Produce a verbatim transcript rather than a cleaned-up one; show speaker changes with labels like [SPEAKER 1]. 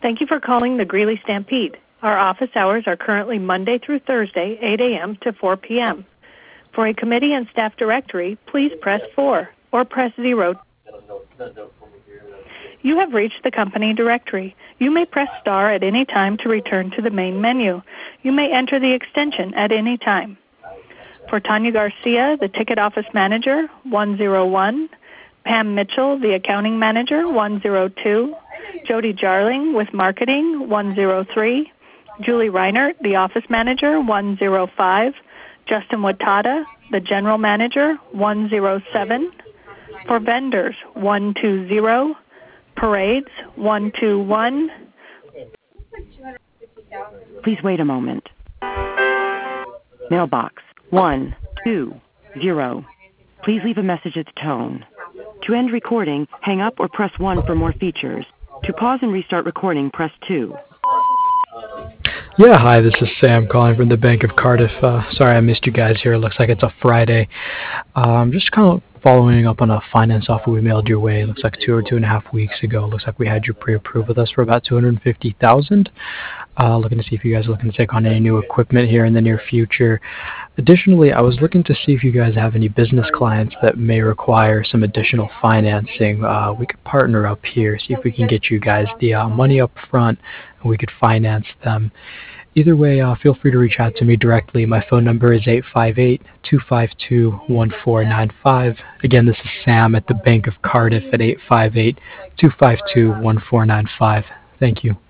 [SPEAKER 1] Thank you for calling the Greeley Stampede. Our office hours are currently Monday through Thursday, eight a.m. to four p.m. For a committee and staff directory, please press four or press zero. You have reached the company directory. You may press star at any time to return to the main menu. You may enter the extension at any time. For Tanya Garcia, the ticket office manager, one zero one. Pam Mitchell, the accounting manager, one zero two. Jody Jarling with marketing, one zero three. Julie Reinert, the office manager, one zero five. Justin Wattada, the general manager, one zero seven. For vendors, one two zero. Parades, one two one.
[SPEAKER 2] Please wait a moment. Mailbox, one two zero. Please leave a message at the tone. To end recording, hang up or press one for more features. To pause and restart recording, press two.
[SPEAKER 3] Yeah, hi, this is Sam calling from the Bank of Cardiff. Uh, sorry I missed you guys here. It looks like it's a Friday. Um, just kind of following up on a finance offer we mailed your way. It looks like two or two and a half weeks ago. It looks like we had you pre-approved with us for about two hundred fifty thousand dollars. Uh, looking to see if you guys are looking to take on any new equipment here in the near future. Additionally, I was looking to see if you guys have any business clients that may require some additional financing. Uh, we could partner up here, see if we can get you guys the uh, money up front and we could finance them. Either way, uh, feel free to reach out to me directly. My phone number is eight five eight, two five two, one four nine five. Again, this is Sam at the Bank of Cardiff at eight five eight, two five two, one four nine five. Thank you.